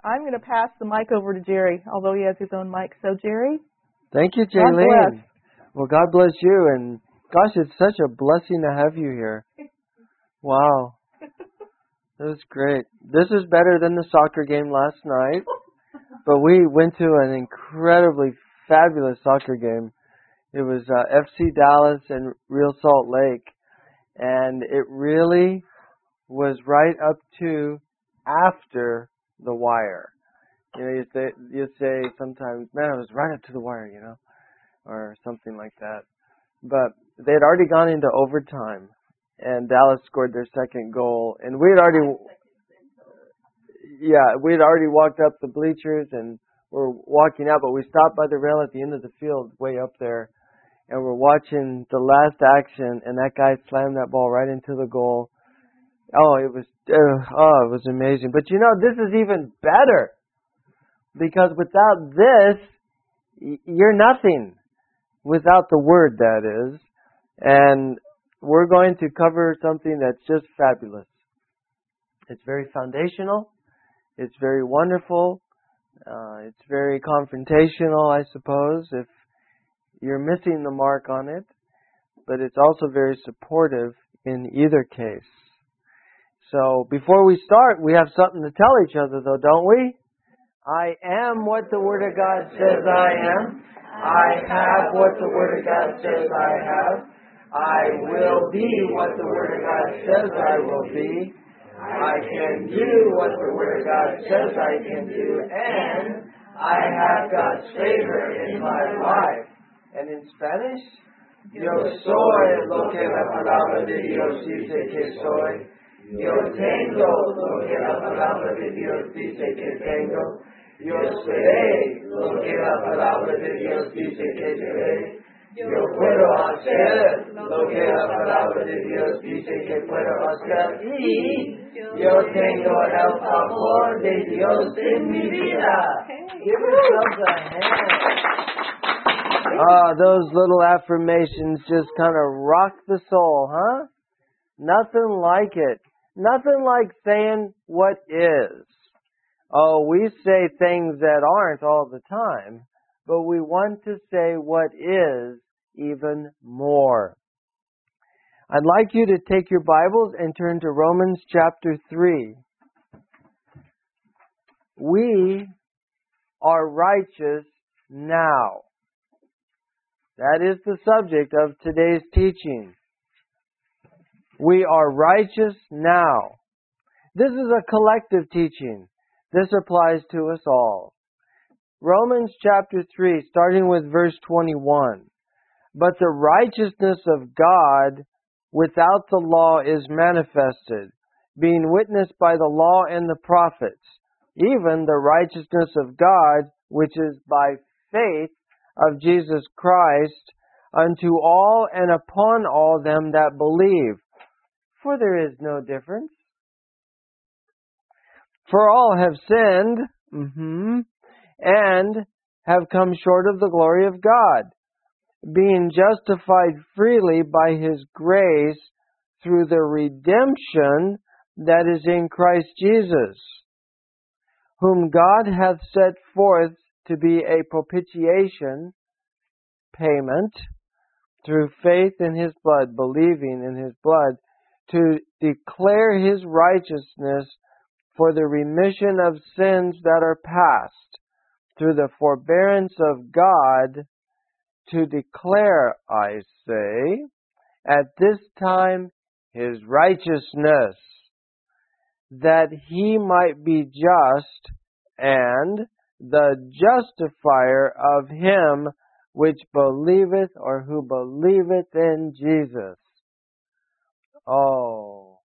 I'm going to pass the mic over to Jerry, although he has his own mic. So, Jerry? Thank you, God Jaylene. bless. Well, God bless you. And gosh, it's such a blessing to have you here. Wow. That was great. This is better than the soccer game last night. But we went to an incredibly fabulous soccer game. It was FC Dallas and Real Salt Lake. And it really was right up to after the wire. You know, you say sometimes, man, it was right up to the wire, you know, or something like that. But they had already gone into overtime, and Dallas scored their second goal. And we'd already walked up the bleachers and were walking out, but we stopped by the rail at the end of the field, way up there, and we're watching the last action, and that guy slammed that ball right into the goal. Oh, it was amazing. But you know, this is even better. Because without this, you're nothing. Without the Word, that is. And we're going to cover something that's just fabulous. It's very foundational. It's very wonderful. It's very confrontational, I suppose, if you're missing the mark on it. But it's also very supportive in either case. So before we start, we have something to tell each other, though, don't we? I am what the Word of God says I am. I have what the Word of God says I have. I will be what the Word of God says I will be. I can do what the Word of God says I can do. And I have God's favor in my life. And in Spanish, yo soy lo que la palabra de Dios dice que soy. Yo tengo lo que la palabra de Dios dice que tengo. Yo seré lo que la palabra de Dios dice que seré. Yo puedo hacer lo que la palabra de Dios dice que puedo hacer. Y yo tengo el favor de Dios en mi vida. Give yourselves a hand. Those little affirmations just kind of rock the soul, huh? Nothing like it. Nothing like saying what is. Oh, we say things that aren't all the time, but we want to say what is even more. I'd like you to take your Bibles and turn to Romans chapter 3. We are righteous now. That is the subject of today's teaching. We are righteous now. This is a collective teaching. This applies to us all. Romans chapter 3, starting with verse 21. But the righteousness of God without the law is manifested, being witnessed by the law and the prophets, even the righteousness of God, which is by faith of Jesus Christ, unto all and upon all them that believe. For there is no difference. For all have sinned, and have come short of the glory of God, being justified freely by His grace through the redemption that is in Christ Jesus, whom God hath set forth to be a propitiation, payment, through faith in His blood, believing in His blood, to declare His righteousness for the remission of sins that are past, through the forbearance of God, to declare, I say, at this time His righteousness, that He might be just and the justifier of him which believeth or who believeth in Jesus. Oh,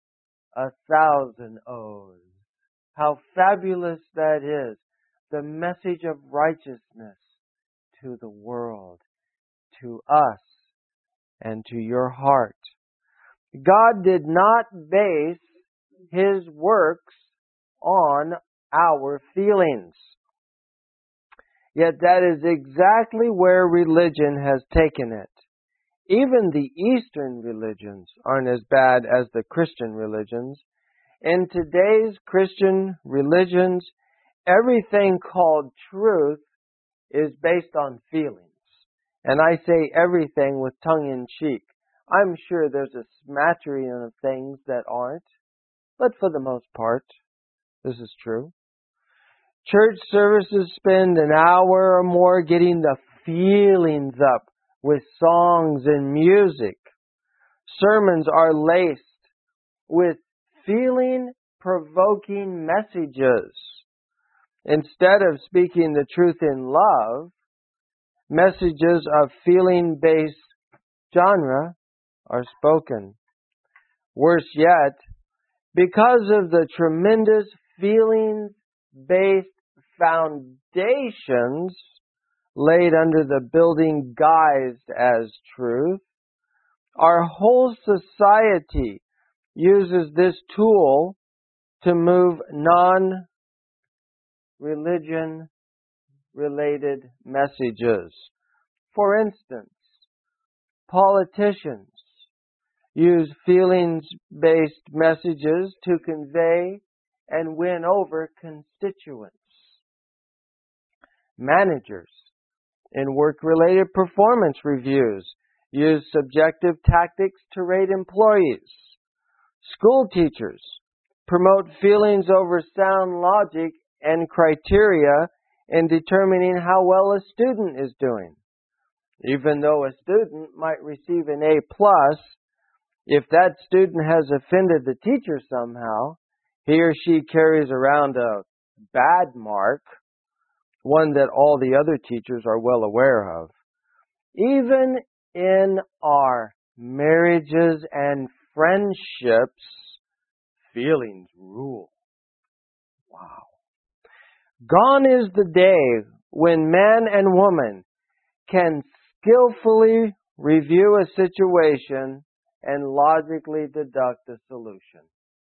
1,000 O's. How fabulous that is. The message of righteousness to the world, to us, and to your heart. God did not base His works on our feelings. Yet that is exactly where religion has taken it. Even the Eastern religions aren't as bad as the Christian religions. In today's Christian religions, everything called truth is based on feelings. And I say everything with tongue in cheek. I'm sure there's a smattering of things that aren't, but for the most part, this is true. Church services spend an hour or more getting the feelings up with songs and music. Sermons are laced with feeling-provoking messages. Instead of speaking the truth in love, messages of feeling-based genre are spoken. Worse yet, because of the tremendous feelings-based foundations laid under the building guised as truth, our whole society uses this tool to move non-religion related messages. For instance, politicians use feelings-based messages to convey and win over constituents. Managers in work-related performance reviews use subjective tactics to rate employees. School teachers promote feelings over sound logic and criteria in determining how well a student is doing. Even though a student might receive an A+, if that student has offended the teacher somehow, he or she carries around a bad mark, one that all the other teachers are well aware of. Even in our marriages and friendships, feelings rule. Wow. Gone is the day when man and woman can skillfully review a situation and logically deduct a solution.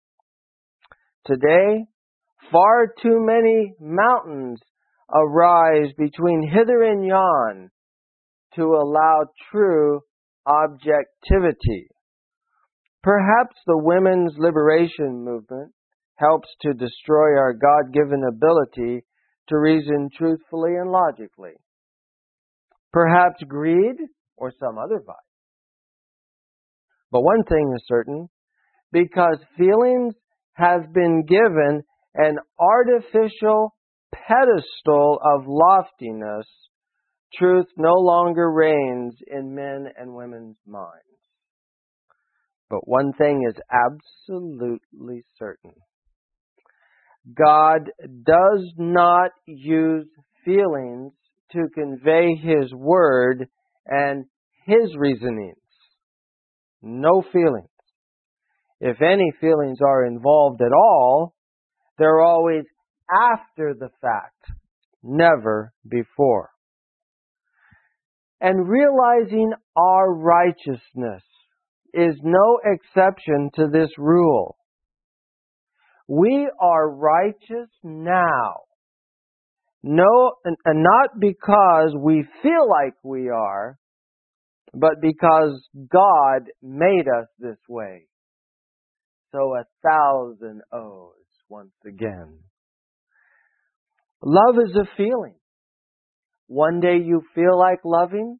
Today, far too many mountains arise between hither and yon to allow true objectivity. Perhaps the women's liberation movement helps to destroy our God-given ability to reason truthfully and logically. Perhaps greed or some other vice. But one thing is certain, because feelings have been given an artificial pedestal of loftiness, truth no longer reigns in men and women's minds. But one thing is absolutely certain. God does not use feelings to convey His Word and His reasonings. No feelings. If any feelings are involved at all, they're always after the fact, never before. And realizing our righteousness is no exception to this rule. We are righteous now. Not because we feel like we are, but because God made us this way. So 1,000 O's once again. Love is a feeling. One day you feel like loving,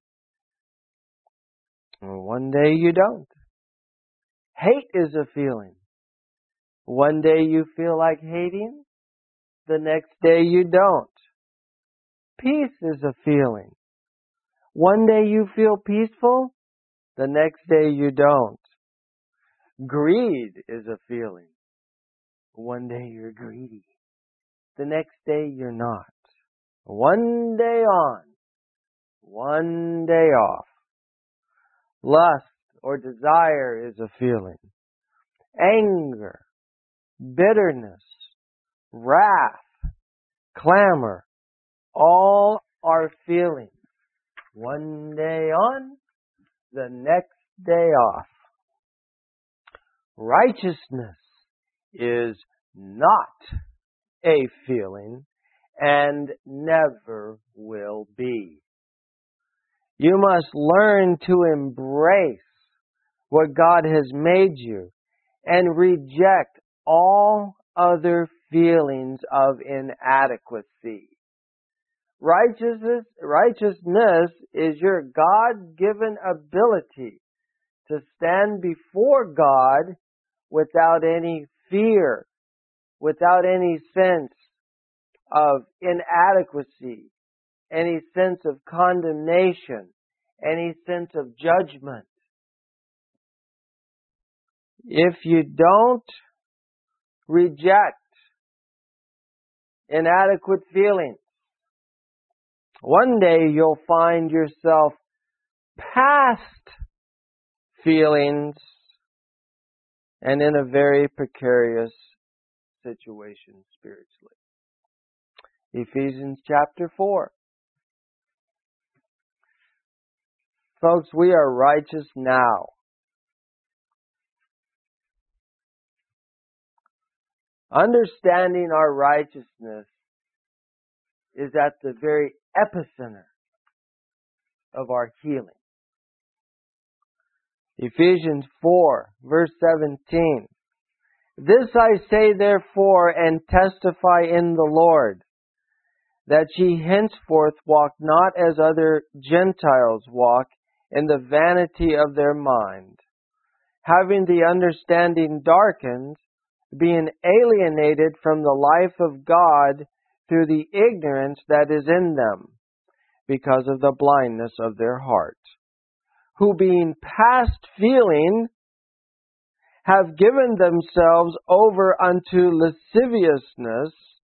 one day you don't. Hate is a feeling. One day you feel like hating, the next day you don't. Peace is a feeling. One day you feel peaceful, the next day you don't. Greed is a feeling. One day you're greedy, the next day you're not. One day on, one day off. Lust or desire is a feeling. Anger, bitterness, wrath, clamor, all are feelings. One day on, the next day off. Righteousness is not a feeling and never will be. You must learn to embrace what God has made you and reject all other feelings of inadequacy. Righteousness is your God-given ability to stand before God without any fear, without any sense of inadequacy, any sense of condemnation, any sense of judgment. If you don't reject inadequate feelings, one day you'll find yourself past feelings and in a very precarious situation spiritually. Ephesians chapter 4. Folks, we are righteous now. Understanding our righteousness is at the very epicenter of our healing. Ephesians 4, verse 17. This I say therefore and testify in the Lord, that ye henceforth walk not as other Gentiles walk, in the vanity of their mind, having the understanding darkened, being alienated from the life of God through the ignorance that is in them, because of the blindness of their heart, who being past feeling, have given themselves over unto lasciviousness,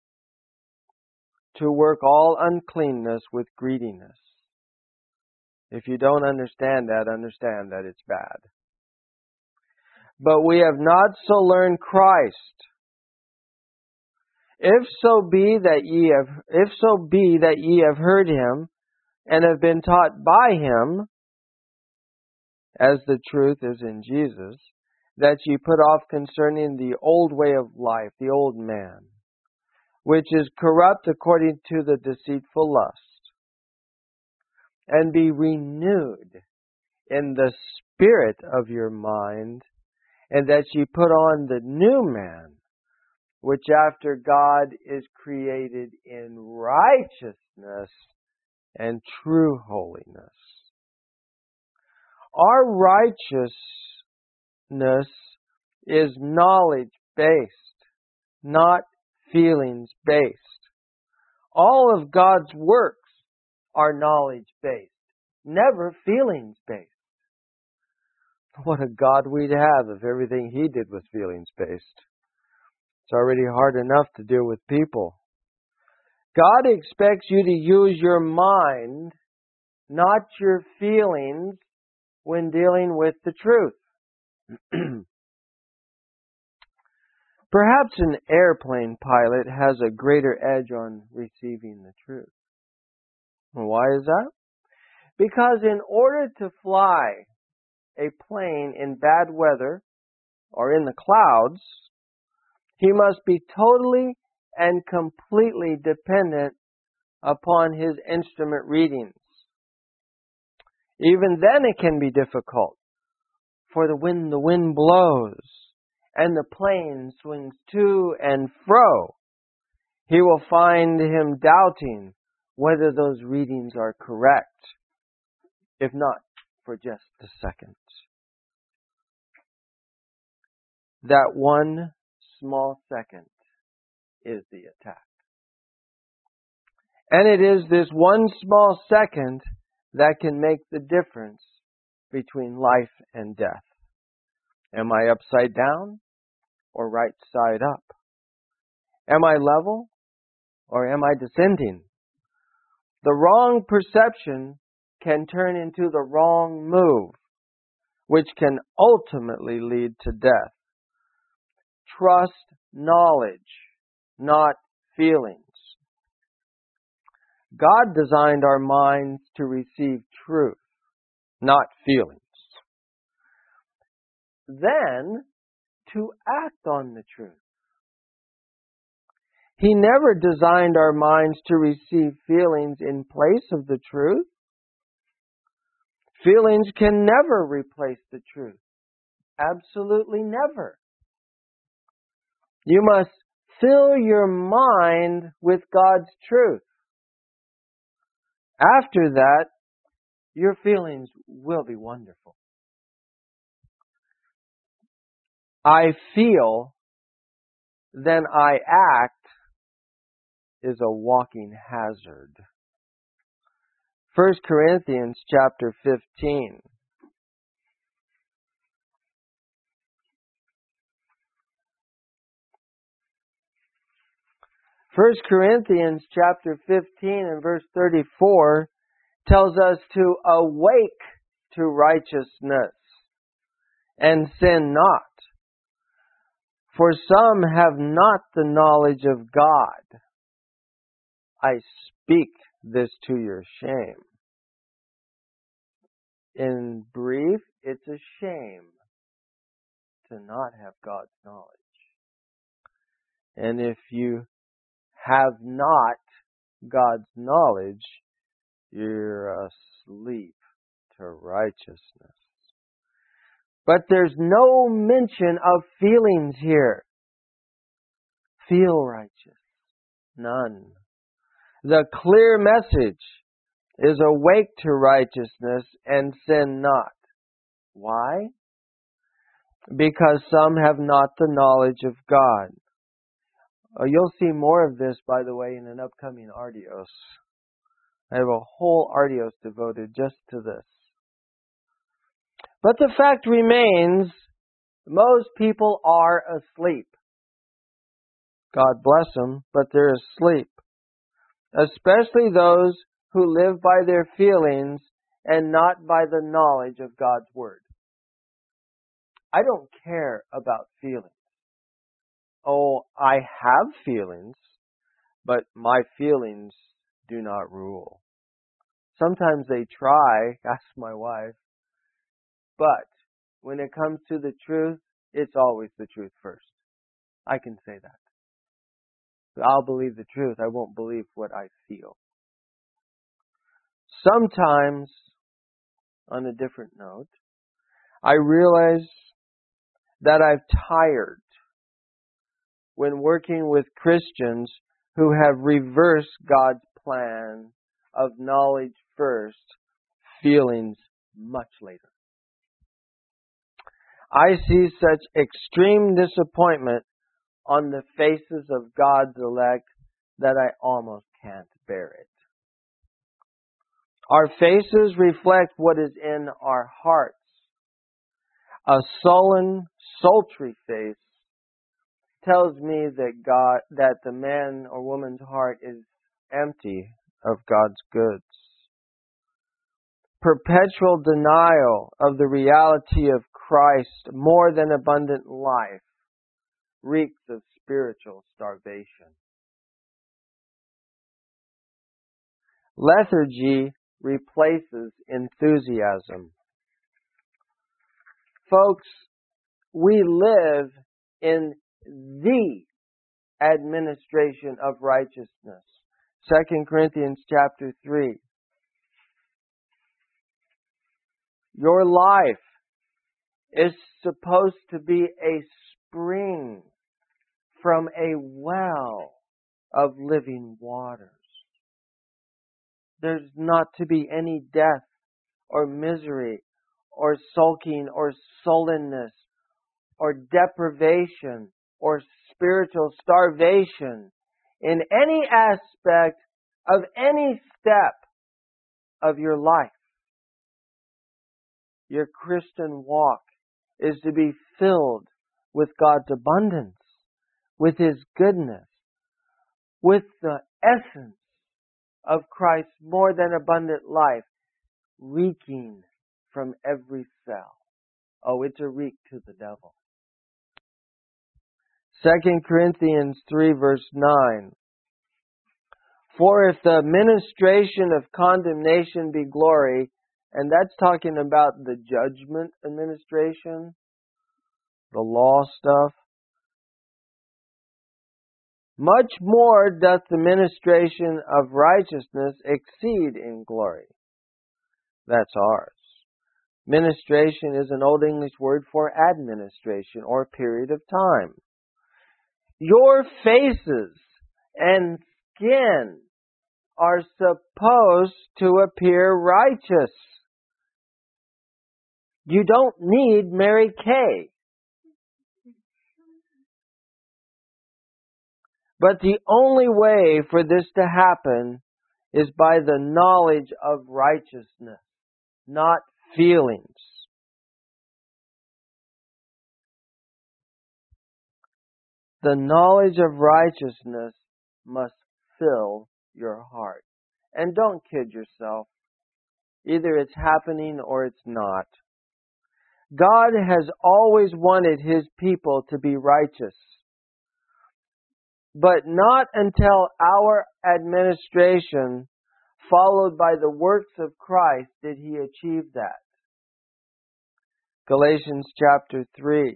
to work all uncleanness with greediness. If you don't understand that it's bad. But we have not so learned Christ. If so be that ye have heard him, and have been taught by him, as the truth is in Jesus, that ye put off concerning the old way of life, the old man, which is corrupt according to the deceitful lust, and be renewed in the spirit of your mind, and that ye put on the new man, which after God is created in righteousness and true holiness. Our righteousness is knowledge-based, not feelings-based. All of God's works are knowledge-based, never feelings-based. What a God we'd have if everything He did was feelings-based. It's already hard enough to deal with people. God expects you to use your mind, not your feelings, when dealing with the truth. Perhaps an airplane pilot has a greater edge on receiving the truth. Why is that? Because in order to fly a plane in bad weather or in the clouds, he must be totally and completely dependent upon his instrument readings. Even then it can be difficult, for when the wind blows and the plane swings to and fro, he will find him doubting whether those readings are correct, if not for just a second. That one small second is the attack. And it is this one small second that can make the difference between life and death. Am I upside down or right side up? Am I level or am I descending? The wrong perception can turn into the wrong move, which can ultimately lead to death. Trust knowledge, not feelings. God designed our minds to receive truth, not feelings. Then, to act on the truth. He never designed our minds to receive feelings in place of the truth. Feelings can never replace the truth. Absolutely never. You must fill your mind with God's truth. After that, your feelings will be wonderful. I feel, then I act is a walking hazard. 1 Corinthians chapter 15. 1 Corinthians chapter 15 and verse 34 tells us to awake to righteousness and sin not. For some have not the knowledge of God. I speak this to your shame. In brief, it's a shame to not have God's knowledge. And if you have not God's knowledge, you're asleep to righteousness. But there's no mention of feelings here. Feel righteous. None. The clear message is awake to righteousness and sin not. Why? Because some have not the knowledge of God. You'll see more of this, by the way, in an upcoming Artios. I have a whole Artios devoted just to this. But the fact remains, most people are asleep. God bless them, but they're asleep. Especially those who live by their feelings and not by the knowledge of God's Word. I don't care about feelings. Oh, I have feelings, but my feelings do not rule. Sometimes they try, ask my wife, but when it comes to the truth, it's always the truth first. I can say that. I'll believe the truth. I won't believe what I feel. Sometimes, on a different note, I realize that I've tired when working with Christians who have reversed God's plan of knowledge first, feelings much later. I see such extreme disappointment on the faces of God's elect that I almost can't bear it. Our faces reflect what is in our hearts. A sullen, sultry face tells me that the man or woman's heart is empty of God's goods. Perpetual denial of the reality of Christ, more than abundant life, reeks of spiritual starvation. Lethargy replaces enthusiasm. Folks, we live in the administration of righteousness. 2 Corinthians chapter 3. Your life is supposed to be a spring from a well of living waters. There's not to be any death or misery or sulking or sullenness or deprivation or spiritual starvation in any aspect of any step of your life. Your Christian walk is to be filled with God's abundance, with His goodness, with the essence of Christ's more than abundant life, reeking from every cell. Oh, it's a reek to the devil. 2 Corinthians 3 verse 9. For if the ministration of condemnation be glory, and that's talking about the judgment administration, the law stuff, much more doth the ministration of righteousness exceed in glory. That's ours. Ministration is an Old English word for administration or period of time. Your faces and skin are supposed to appear righteous. You don't need Mary Kay. But the only way for this to happen is by the knowledge of righteousness, not feelings. The knowledge of righteousness must fill your heart. And don't kid yourself. Either it's happening or it's not. God has always wanted His people to be righteous. But not until our administration, followed by the works of Christ, did He achieve that. Galatians chapter 3.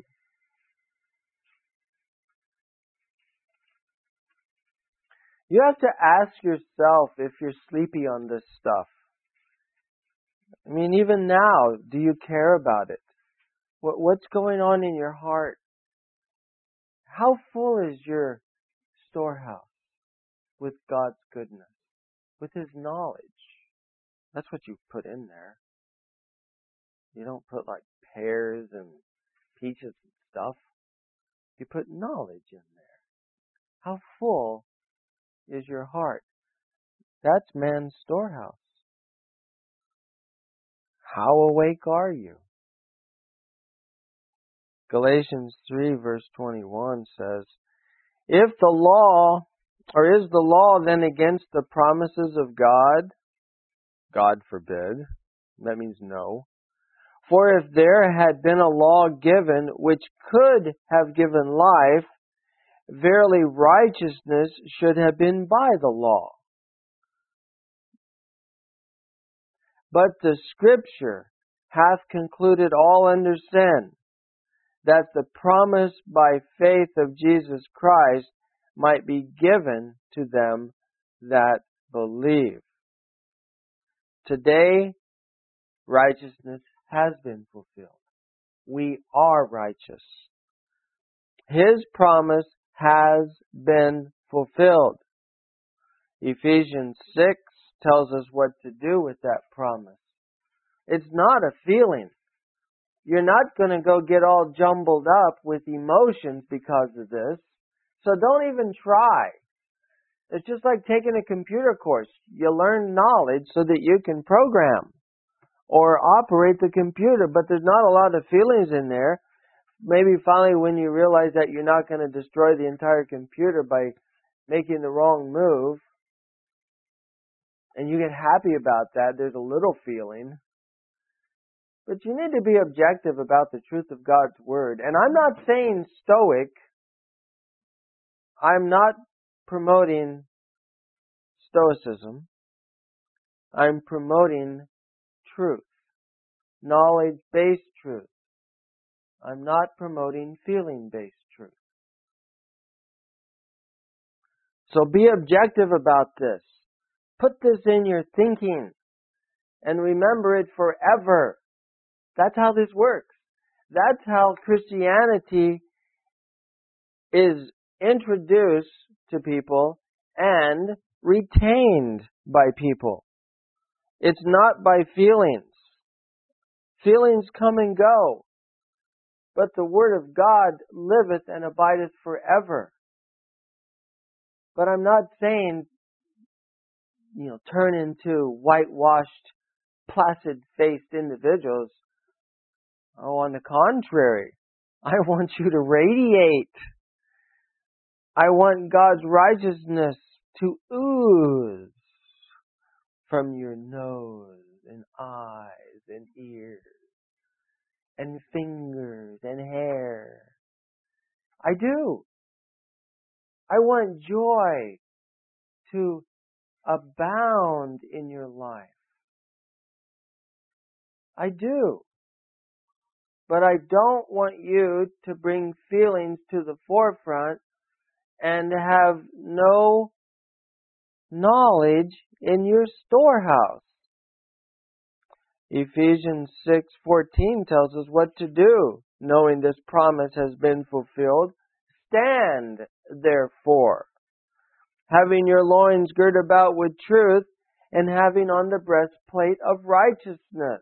You have to ask yourself if you're sleepy on this stuff. I mean, even now, do you care about it? What's going on in your heart? How full is your storehouse with God's goodness, with His knowledge? That's what you put in there. You don't put like pears and peaches and stuff. You put knowledge in there. How full is your heart? That's man's storehouse. How awake are you? Galatians 3 verse 21 says, If the law, or is the law then against the promises of God? God forbid. That means no. For if there had been a law given which could have given life, verily righteousness should have been by the law. But the Scripture hath concluded all under sin, that the promise by faith of Jesus Christ might be given to them that believe. Today, righteousness has been fulfilled. We are righteous. His promise has been fulfilled. Ephesians 6 tells us what to do with that promise. It's not a feeling. You're not going to go get all jumbled up with emotions because of this. So don't even try. It's just like taking a computer course. You learn knowledge so that you can program or operate the computer, but there's not a lot of feelings in there. Maybe finally when you realize that you're not going to destroy the entire computer by making the wrong move, and you get happy about that, there's a little feeling. But you need to be objective about the truth of God's Word. And I'm not saying stoic. I'm not promoting stoicism. I'm promoting truth. Knowledge-based truth. I'm not promoting feeling-based truth. So be objective about this. Put this in your thinking. And remember it forever. That's how this works. That's how Christianity is introduced to people and retained by people. It's not by feelings. Feelings come and go. But the Word of God liveth and abideth forever. But I'm not saying, turn into whitewashed, placid-faced individuals. Oh, on the contrary, I want you to radiate. I want God's righteousness to ooze from your nose and eyes and ears and fingers and hair. I do. I want joy to abound in your life. I do. But I don't want you to bring feelings to the forefront and have no knowledge in your storehouse. Ephesians 6:14 tells us what to do, knowing this promise has been fulfilled. stand, therefore, having your loins girt about with truth, and having on the breastplate of righteousness.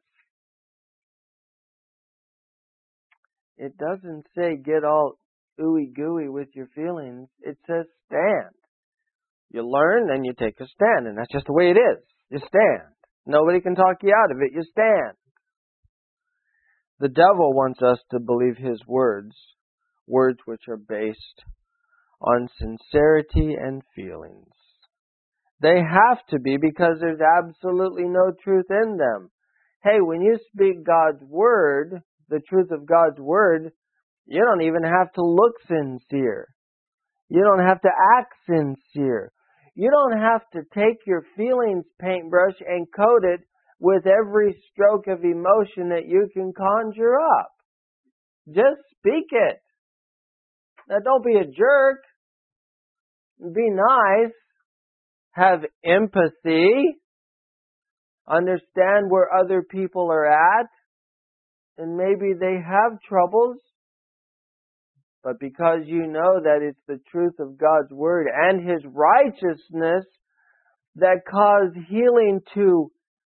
It doesn't say get all ooey gooey with your feelings. It says stand. You learn, then you take a stand, and that's just the way it is. You stand. Nobody can talk you out of it. You stand. The devil wants us to believe his words which are based on sincerity and feelings. They have to be, because there's absolutely no truth in them. Hey, when you speak God's word, the truth of God's word, you don't even have to look sincere. You don't have to act sincere. You don't have to take your feelings paintbrush and coat it with every stroke of emotion that you can conjure up. Just speak it. Now don't be a jerk. Be nice. Have empathy. Understand where other people are at. And maybe they have troubles. But because you know that it's the truth of God's Word and His righteousness that cause healing to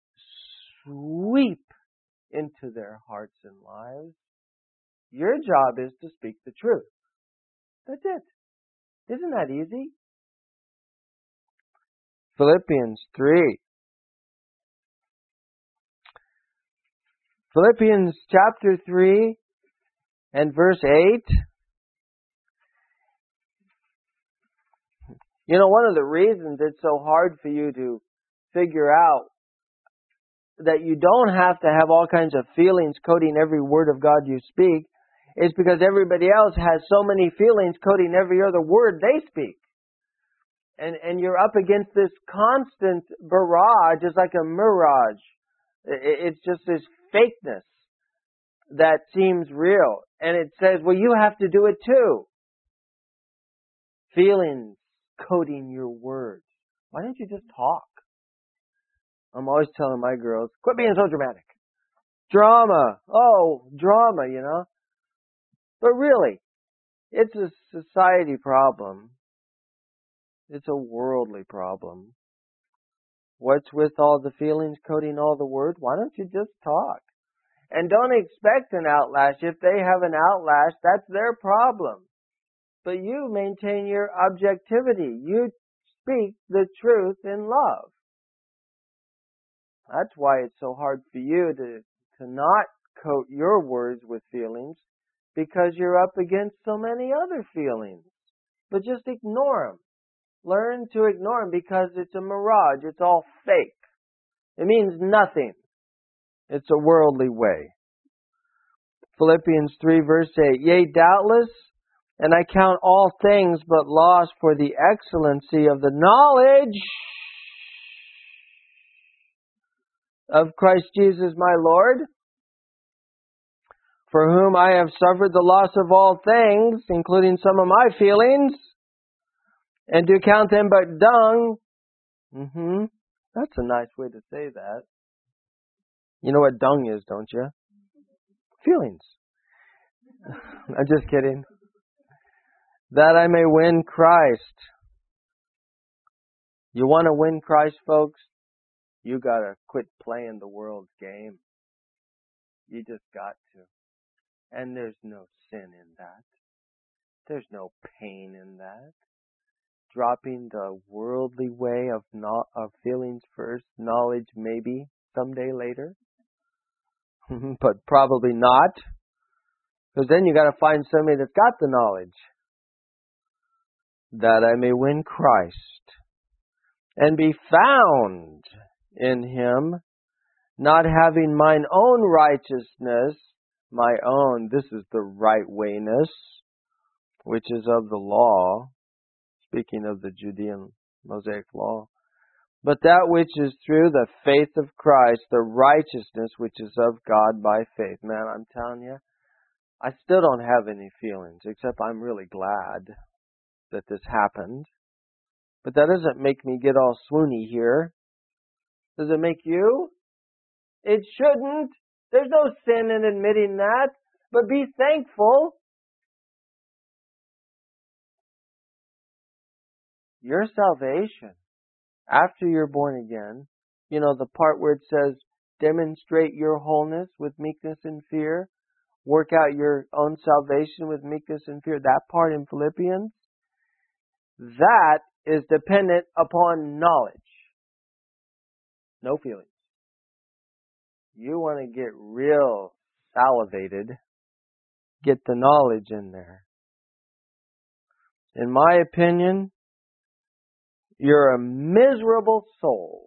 sweep into their hearts and lives, your job is to speak the truth. That's it. Isn't that easy? Philippians 3. Philippians chapter 3 and verse 8. You know, one of the reasons it's so hard for you to figure out that you don't have to have all kinds of feelings coating every word of God you speak is because everybody else has so many feelings coating every other word they speak. And you're up against this constant barrage. It's like a mirage. It's just this fakeness that seems real. And it says, well, you have to do it too. Feelings coating your words. Why don't you just talk? I'm always telling my girls, quit being so dramatic. Drama. Oh, drama, you know. But really, it's a society problem. It's a worldly problem. What's with all the feelings coating all the words? Why don't you just talk? And don't expect an outlash. If they have an outlash, that's their problem. But you maintain your objectivity. You speak the truth in love. That's why it's so hard for you to not coat your words with feelings, because you're up against so many other feelings. But just ignore them. Learn to ignore them, because it's a mirage. It's all fake. It means nothing. It's a worldly way. Philippians 3 verse 8. Yea, doubtless, and I count all things but loss for the excellency of the knowledge of Christ Jesus my Lord, for whom I have suffered the loss of all things, including some of my feelings, and do count them but dung. That's a nice way to say that. You know what dung is, don't you? Feelings. I'm just kidding. That I may win Christ. You want to win Christ, folks? You got to quit playing the world's game. You just got to. And there's no sin in that. There's no pain in that. Dropping the worldly way of feelings first, knowledge maybe someday later, but probably not, because then you got to find somebody that's got the knowledge. That I may win Christ and be found in Him, not having mine own righteousness, my own, this is the right wayness, which is of the law, speaking of the Judean Mosaic law, but that which is through the faith of Christ, the righteousness which is of God by faith. Man, I'm telling you, I still don't have any feelings, except I'm really glad that this happened. But that doesn't make me get all swoony here. Does it make you? It shouldn't. There's no sin in admitting that. But be thankful. your salvation after you're born again, the part where it says, demonstrate your wholeness with meekness and fear, work out your own salvation with meekness and fear, that part in Philippians, that is dependent upon knowledge. No feelings. You want to get real salivated, get the knowledge in there. In my opinion, you're a miserable soul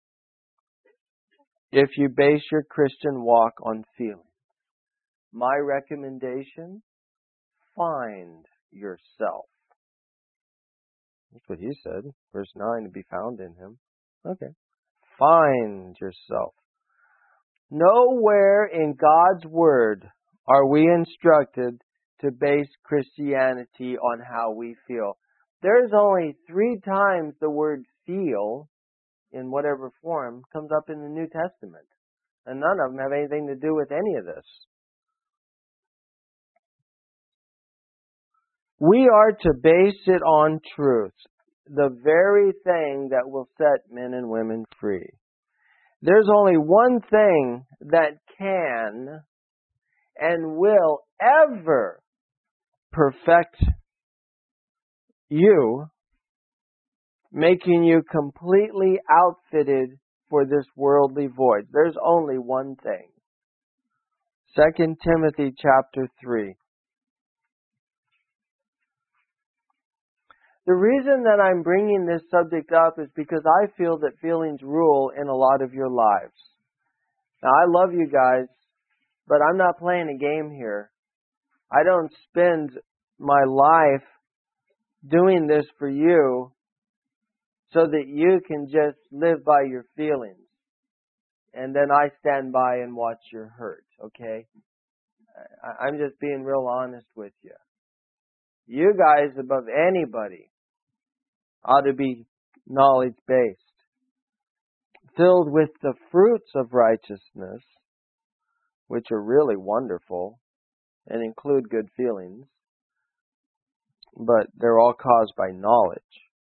if you base your Christian walk on feelings. My recommendation, find yourself. That's what he said. Verse 9, to be found in Him. Okay. Find yourself. Nowhere in God's Word are we instructed to base Christianity on how we feel. There's only 3 times the word feel, in whatever form, comes up in the New Testament. And none of them have anything to do with any of this. We are to base it on truth, the very thing that will set men and women free. There's only one thing that can and will ever perfect you, making you completely outfitted for this worldly void. There's only one thing. 2 Timothy chapter 3. The reason that I'm bringing this subject up is because I feel that feelings rule in a lot of your lives. Now, I love you guys, but I'm not playing a game here. I don't spend my life doing this for you so that you can just live by your feelings. And then I stand by and watch your hurt, okay? I'm just being real honest with you. You guys, above anybody, ought to be knowledge-based, filled with the fruits of righteousness, which are really wonderful and include good feelings, but they're all caused by knowledge.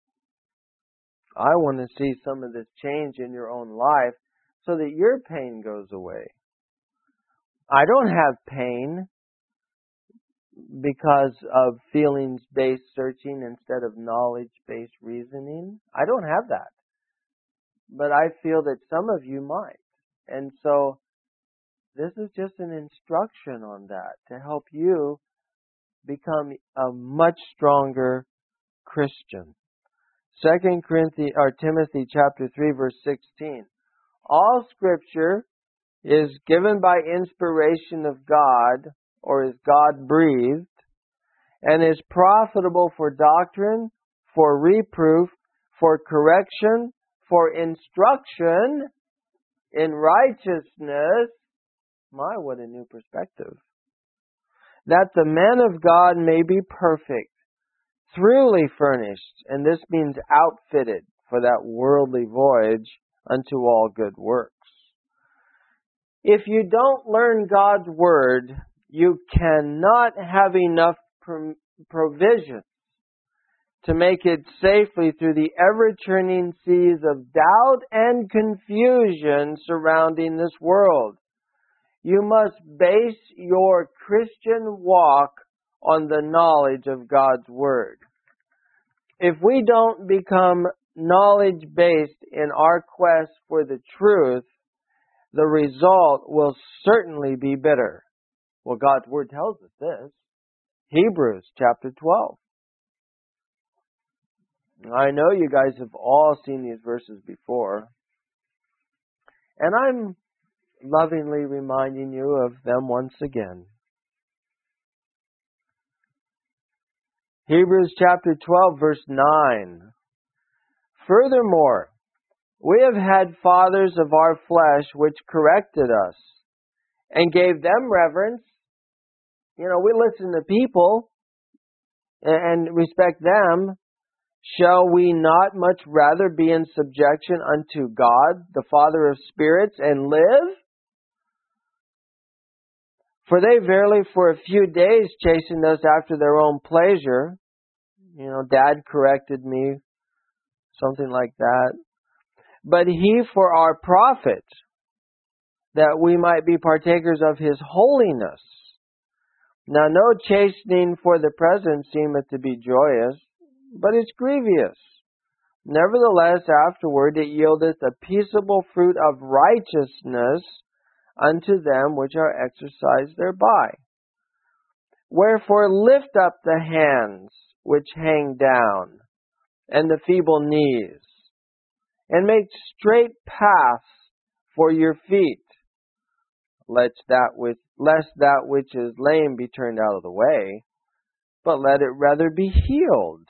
I want to see some of this change in your own life so that your pain goes away. I don't have pain because of feelings-based searching instead of knowledge-based reasoning. I don't have that. But I feel that some of you might. And so this is just an instruction on that to help you become a much stronger Christian. 2 Timothy chapter 3 verse 16. All Scripture is given by inspiration of God, or is God-breathed, and is profitable for doctrine, for reproof, for correction, for instruction in righteousness. My, what a new perspective. That the man of God may be perfect, thoroughly furnished, and this means outfitted for that worldly voyage unto all good works. If you don't learn God's Word, you cannot have enough provision to make it safely through the ever-churning seas of doubt and confusion surrounding this world. You must base your Christian walk on the knowledge of God's Word. If we don't become knowledge-based in our quest for the truth, the result will certainly be bitter. Well, God's Word tells us this. Hebrews chapter 12. I know you guys have all seen these verses before. And I'm lovingly reminding you of them once again. Hebrews chapter 12 verse 9. Furthermore, we have had fathers of our flesh which corrected us and gave them reverence. We listen to people and respect them. Shall we not much rather be in subjection unto God, the Father of spirits, and live? For they verily for a few days chastened us after their own pleasure. Dad corrected me something like that. But He for our profit, that we might be partakers of His holiness. Now no chastening for the present seemeth to be joyous, but it's grievous. Nevertheless, afterward it yieldeth a peaceable fruit of righteousness unto them which are exercised thereby. Wherefore lift up the hands which hang down, and the feeble knees, and make straight paths for your feet, lest that which is lame be turned out of the way, but let it rather be healed.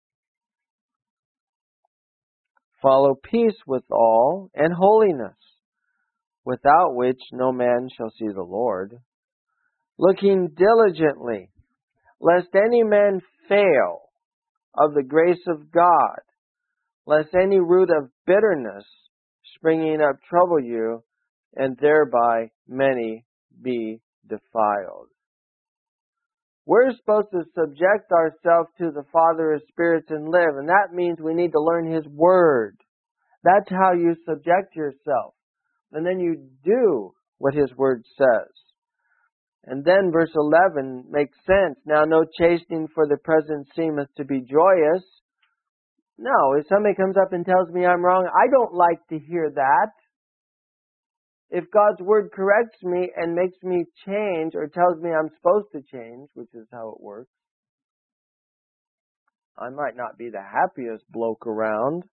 Follow peace with all, and holiness, without which no man shall see the Lord. Looking diligently, lest any man fail of the grace of God, lest any root of bitterness springing up trouble you, and thereby many be defiled. We're supposed to subject ourselves to the Father of spirits and live, and that means we need to learn His Word. That's how you subject yourself. And then you do what His Word says. And then verse 11 makes sense. Now no chastening for the present seemeth to be joyous. No, if somebody comes up and tells me I'm wrong, I don't like to hear that. If God's Word corrects me and makes me change or tells me I'm supposed to change, which is how it works, I might not be the happiest bloke around.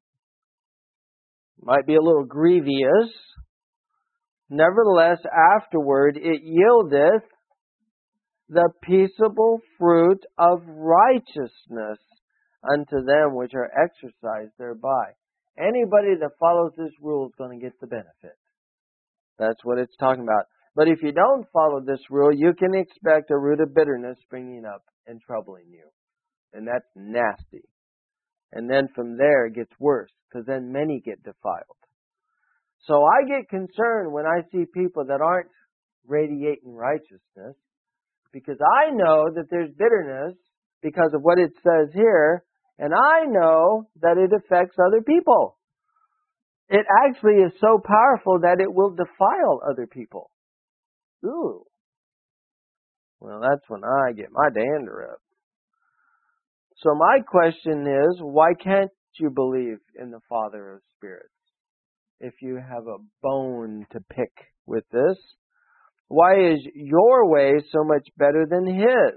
Might be a little grievous. Nevertheless, afterward it yieldeth the peaceable fruit of righteousness unto them which are exercised thereby. Anybody that follows this rule is going to get the benefit. That's what it's talking about. But if you don't follow this rule, you can expect a root of bitterness springing up and troubling you. And that's nasty. And then from there it gets worse, because then many get defiled. So I get concerned when I see people that aren't radiating righteousness, because I know that there's bitterness because of what it says here, and I know that it affects other people. It actually is so powerful that it will defile other people. Ooh. Well, that's when I get my dander up. So my question is, why can't you believe in the Father of spirits? If you have a bone to pick with this, why is your way so much better than His?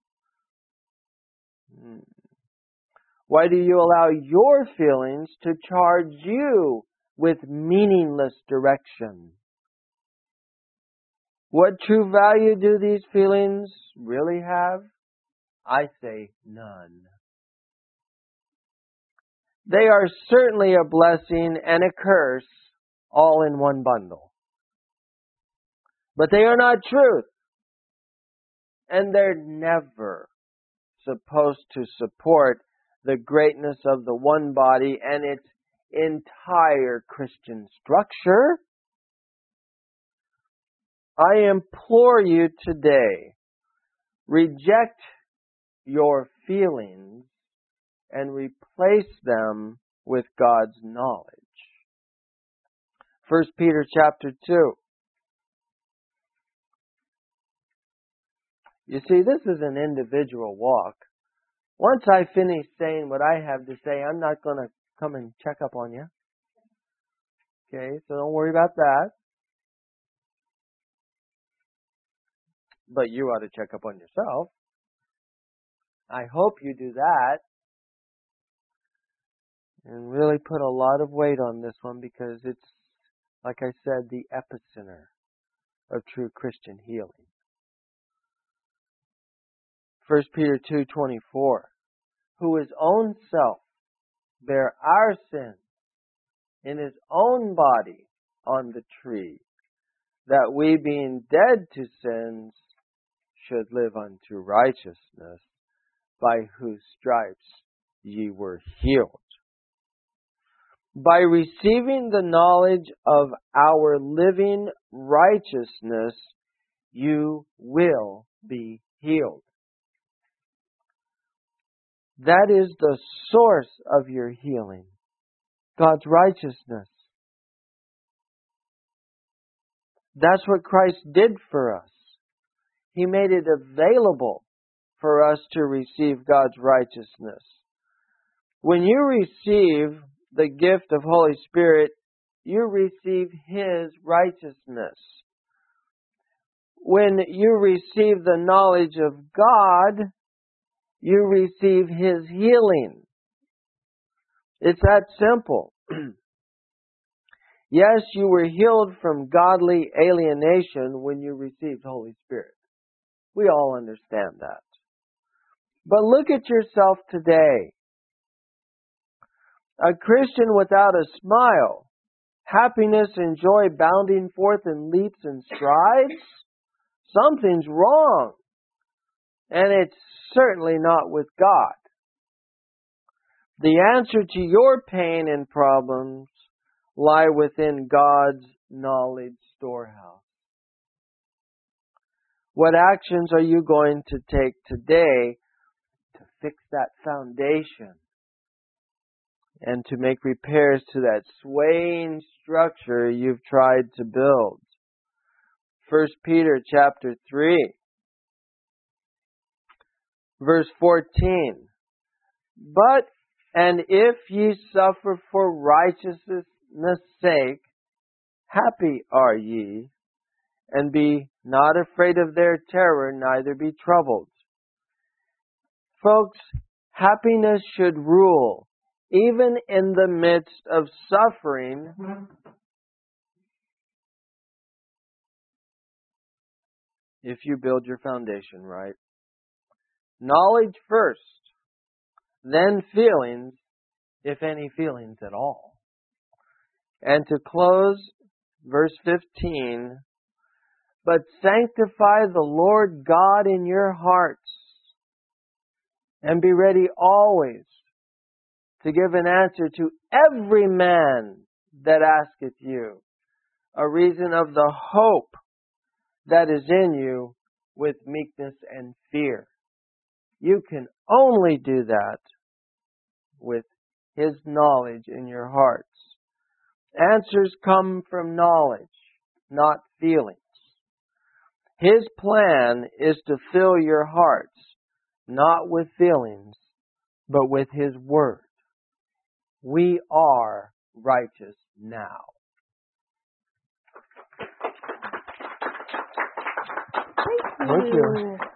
Why do you allow your feelings to charge you with meaningless direction? What true value do these feelings really have? I say none. They are certainly a blessing and a curse all in one bundle. But they are not truth. And they're never supposed to support the greatness of the one body and its entire Christian structure. I implore you today, reject your feelings and replace them with God's knowledge. 1 Peter chapter 2. You see, this is an individual walk. Once I finish saying what I have to say, I'm not going to come and check up on you. Okay, so don't worry about that. But you ought to check up on yourself. I hope you do that. And really put a lot of weight on this one, because it's, like I said, the epicenter of true Christian healing. 1 Peter 2:24, who His own self bare our sins in His own body on the tree, that we, being dead to sins, should live unto righteousness, by whose stripes ye were healed. By receiving the knowledge of our living righteousness, you will be healed. That is the source of your healing. God's righteousness. That's what Christ did for us. He made it available for us to receive God's righteousness. When you receive the gift of Holy Spirit, you receive His righteousness. When you receive the knowledge of God, you receive His healing. It's that simple. Yes, you were healed from godly alienation when you received Holy Spirit. We all understand that. But look at yourself today. A Christian without a smile, happiness and joy bounding forth in leaps and strides? Something's wrong. And it's certainly not with God. The answer to your pain and problems lie within God's knowledge storehouse. What actions are you going to take today to fix that foundation and to make repairs to that swaying structure you've tried to build? 1 Peter chapter 3, verse 14. But, and if ye suffer for righteousness' sake, happy are ye, and be not afraid of their terror, neither be troubled. Folks, happiness should rule, even in the midst of suffering. If you build your foundation right. Knowledge first, then feelings, if any feelings at all. And to close, verse 15, but sanctify the Lord God in your hearts, and be ready always to give an answer to every man that asketh you a reason of the hope that is in you with meekness and fear. You can only do that with His knowledge in your hearts. Answers come from knowledge, not feelings. His plan is to fill your hearts, not with feelings, but with His Word. We are righteous now. Thank you.